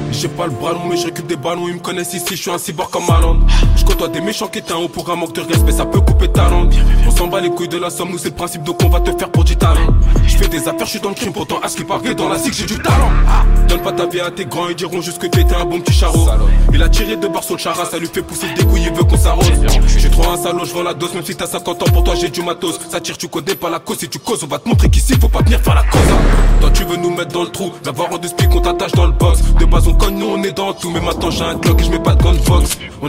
J'ai pas le bras long mais je récupère des ballons. Ils me connaissent ici, je suis un cyborg comme Haaland. Je côtoie des méchants qui étaient en haut pour un manque de respect, ça peut couper ta langue. On s'en bat les couilles de la somme, nous c'est le principe donc on va te faire pour du talent. Je fais des affaires, je suis dans le crime, pourtant à ce qui paraît dans la zig j'ai du talent. Donne pas ta vie à tes grands, ils diront juste que t'étais un bon petit charreau. Il a tiré 2 barres sur le chara, ça lui fait pousser le dégoût, il veut qu'on s'arrose. J'ai trop un salaud, je vends la dose, même si t'as 50 ans, pour toi j'ai du matos. Ça tire, tu connais pas la cause, si tu causes, on va te montrer qu'ici faut pas venir faire la cause. Toi tu veux nous mettre dans le trou, d'avoir en deux spics, on t'attache dans le box. De base on cogne, nous on est dans tout, mais maintenant j'ai un Glock et je mets pas de gun box.